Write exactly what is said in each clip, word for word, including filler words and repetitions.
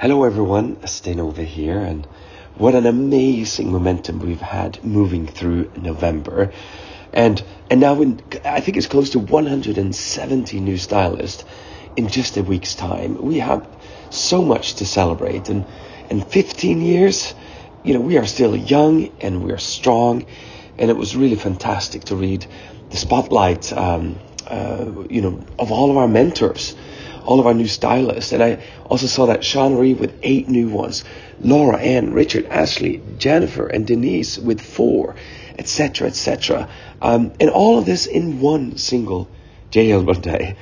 Hello everyone, Stenova here, and what an amazing momentum we've had moving through November. And and now in, I think it's close to one hundred seventy new stylists in just a week's time. We have so much to celebrate, and in fifteen years, you know, we are still young and we are strong, and it was really fantastic to read the spotlight, um, uh, you know, of all of our mentors, all of our new stylists. And I also saw that Sean Reed with eight new ones, Laura, Ann, Richard, Ashley, Jennifer, and Denise with four, et cetera, et cetera. Um, and all of this in one single J. Hilburn day.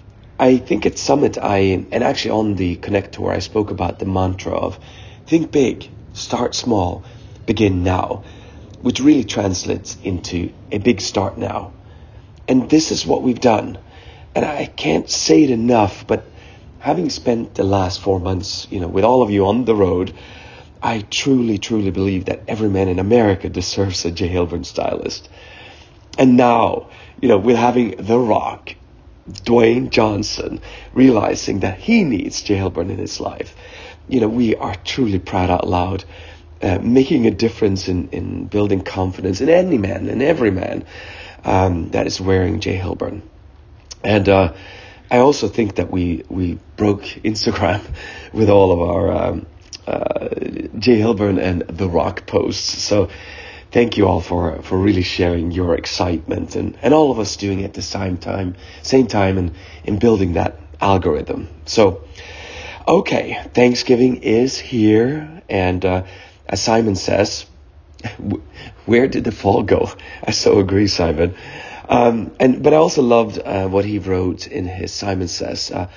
I think at Summit, I and actually on the Connect Tour, I spoke about the mantra of think big, start small, begin now, which really translates into a big start now. And this is what we've done. And I can't say it enough, but having spent the last four months, you know, with all of you on the road, I truly, truly believe that every man in America deserves a J. Hilburn stylist. And now, you know, with having The Rock, Dwayne Johnson, realizing that he needs J. Hilburn in his life, you know, we are truly proud out loud, uh, making a difference in, in building confidence in any man, in every man um, that is wearing J. Hilburn. And uh, I also think that we we broke Instagram with all of our um, uh, J. Hilburn and The Rock posts. So thank you all for, for really sharing your excitement and, and all of us doing it at the same time, same time and in building that algorithm. So, okay, Thanksgiving is here. And uh, as Simon says, where did the fall go? I so agree, Simon. Um, and but I also loved uh, what he wrote in his Simon Says, uh,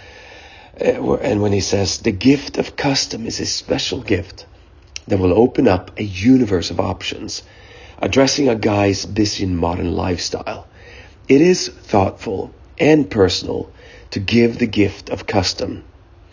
and when he says, the gift of custom is a special gift that will open up a universe of options, addressing a guy's busy and modern lifestyle. It is thoughtful and personal to give the gift of custom,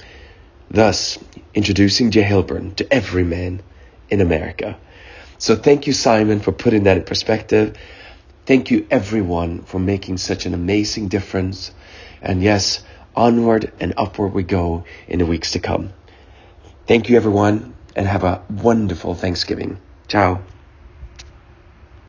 thus introducing J. Hilburn to every man in America. So thank you, Simon, for putting that in perspective. Thank you, everyone, for making such an amazing difference. And yes, onward and upward we go in the weeks to come. Thank you, everyone, and have a wonderful Thanksgiving. Ciao.